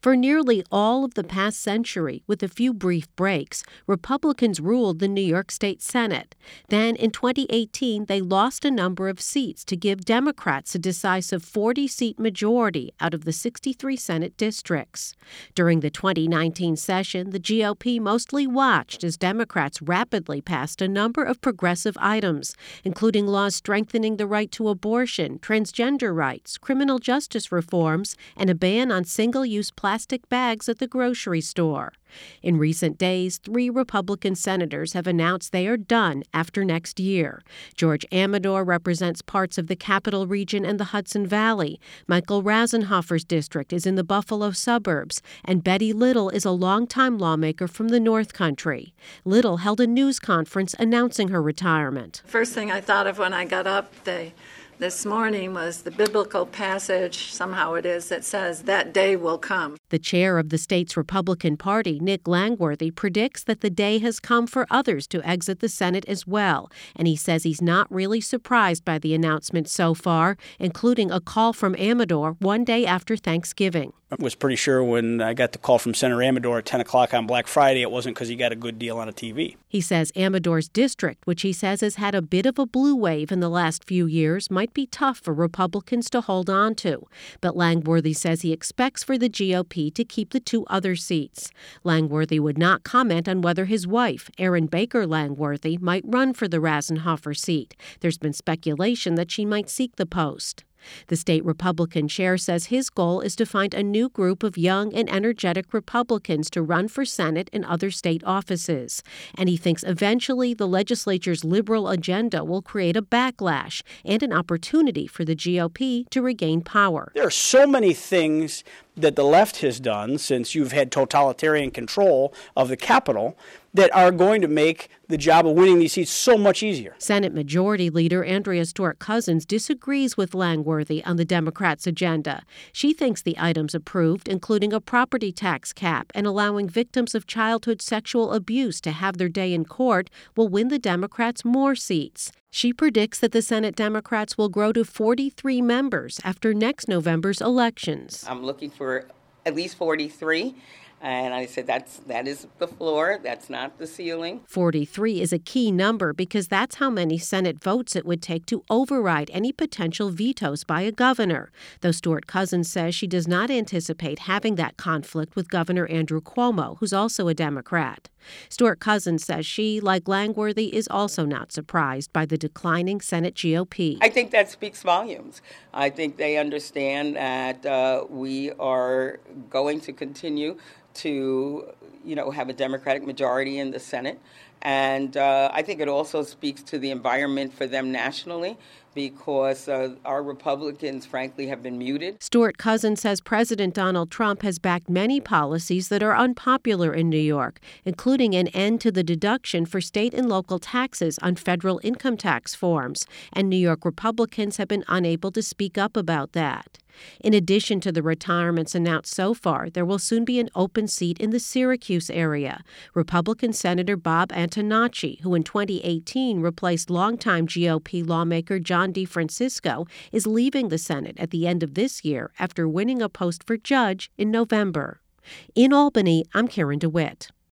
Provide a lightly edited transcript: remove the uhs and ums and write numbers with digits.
For nearly all of the past century, with a few brief breaks, Republicans ruled the New York State Senate. Then, in 2018, they lost a number of seats to give Democrats a decisive 40-seat majority out of the 63 Senate districts. During the 2019 session, the GOP mostly watched as Democrats rapidly passed a number of progressive items, including laws strengthening the right to abortion, transgender rights, criminal justice reforms, and a ban on single-use plastic bags at the grocery store. In recent days, 3 Republican senators have announced they are done after next year. George Amador represents parts of the Capital Region and the Hudson Valley. Michael Rasenhofer's district is in the Buffalo suburbs, and Betty Little is a longtime lawmaker from the North Country. Little held a news conference announcing her retirement. First thing I thought of when I got up this morning was the biblical passage, somehow it is, that says, "That day will come." The chair of the state's Republican Party, Nick Langworthy, predicts that the day has come for others to exit the Senate as well, and he says he's not really surprised by the announcement so far, including a call from Amador one day after Thanksgiving. I was pretty sure when I got the call from Senator Amador at 10 o'clock on Black Friday, it wasn't because he got a good deal on a TV. He says Amador's district, which he says has had a bit of a blue wave in the last few years, might be tough for Republicans to hold on to. But Langworthy says he expects for the GOP to keep the 2 other seats. Langworthy would not comment on whether his wife, Erin Baker Langworthy, might run for the Rasenhofer seat. There's been speculation that she might seek the post. The state Republican chair says his goal is to find a new group of young and energetic Republicans to run for Senate and other state offices. And he thinks eventually the legislature's liberal agenda will create a backlash and an opportunity for the GOP to regain power. There are so many things that the left has done since you've had totalitarian control of the Capitol that are going to make the job of winning these seats so much easier. Senate Majority Leader Andrea Stewart-Cousins disagrees with Langworthy on the Democrats' agenda. She thinks the items approved, including a property tax cap and allowing victims of childhood sexual abuse to have their day in court, will win the Democrats more seats. She predicts that the Senate Democrats will grow to 43 members after next November's elections. I'm looking for at least 43. And I said, that is the floor. That's not the ceiling. 43 is a key number because that's how many Senate votes it would take to override any potential vetoes by a governor. Though Stewart-Cousins says she does not anticipate having that conflict with Governor Andrew Cuomo, who's also a Democrat. Stewart-Cousins says she, like Langworthy, is also not surprised by the declining Senate GOP. I think that speaks volumes. I think they understand that we are going to continue to, have a Democratic majority in the Senate. And I think it also speaks to the environment for them nationally because our Republicans, frankly, have been muted. Stewart-Cousins says President Donald Trump has backed many policies that are unpopular in New York, including an end to the deduction for state and local taxes on federal income tax forms, and New York Republicans have been unable to speak up about that. In addition to the retirements announced so far, there will soon be an open seat in the Syracuse area. Republican Senator Bob Antonacci, who in 2018 replaced longtime GOP lawmaker John DeFrancisco, is leaving the Senate at the end of this year after winning a post for judge in November. In Albany, I'm Karen DeWitt.